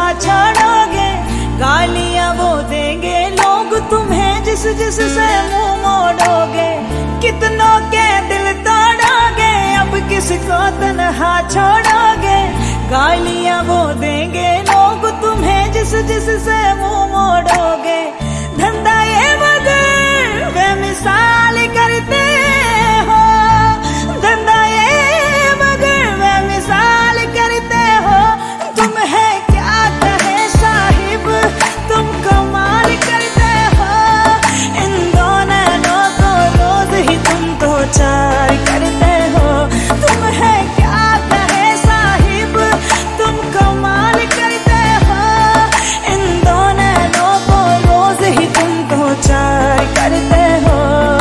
छोड़ोगे। गालियां वो देंगे लोग तुम्हें जिस जिस से मुंह मोड़ोगे। कितनों के दिल तोड़ोगे, अब किसको तन्हा छोड़ोगे। गालियां वो देंगे लोग तुम्हें जिस जिस से मुंह मोड़ोगे। धंधा ये मगर बेमिसाल करते हो, धंधा ये मगर बेमिसाल करते हो। तुम है क्या कहे साहिब, तुम कमाल करते हो। इन दोनों को रोज ही तुम तो चार करते हो। तुम है क्या कहे साहिब, तुम कमाल करते हो। इन दोनों को रोज ही तुम तो चार करते हो।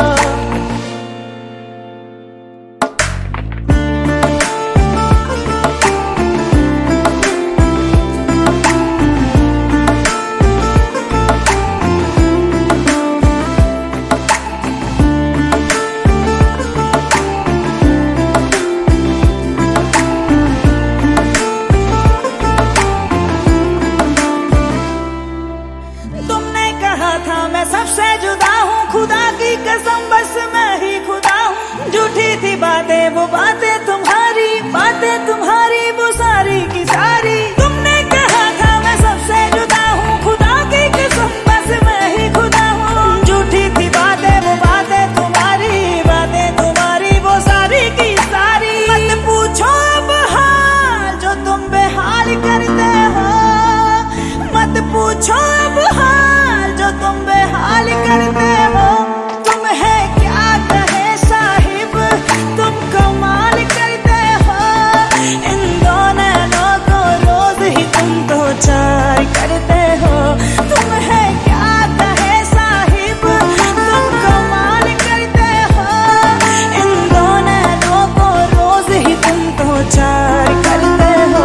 मैं सबसे जुदा हूँ, खुदा की कसम बस मैं ही खुदा हूँ। झूठी थी बातें वो बातें तुम्हारी वो सारी की सारी। तुमने कहा था मैं सबसे जुदा हूँ, खुदा की कसम बस मैं ही खुदा हूँ। झूठी थी बातें वो बातें तुम्हारी वो सारी की सारी। मत पूछो अब हाल जो तुम बेहाल करते हो। मत पूछो अब हाल जो तुम बेहाल करते हो। तुम है क्या कहे साहिब, तुम कमाल करते हो। इन दोनों को रोज ही तुम तो चार करते हो। तुम है क्या कहे साहिब, तुम कमाल करते हो। इन दोनों को रोज ही तुम तो चार करते हो।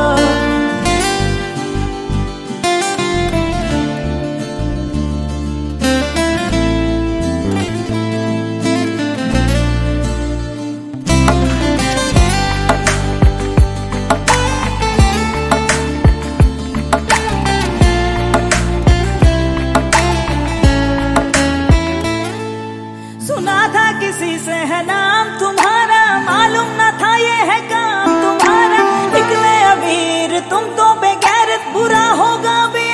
सुना था किसी से है नाम तुम्हारा, मालूम न था ये है काम तुम्हारा। निकले अबीर तुम तो बेगैरत, बुरा होगा भी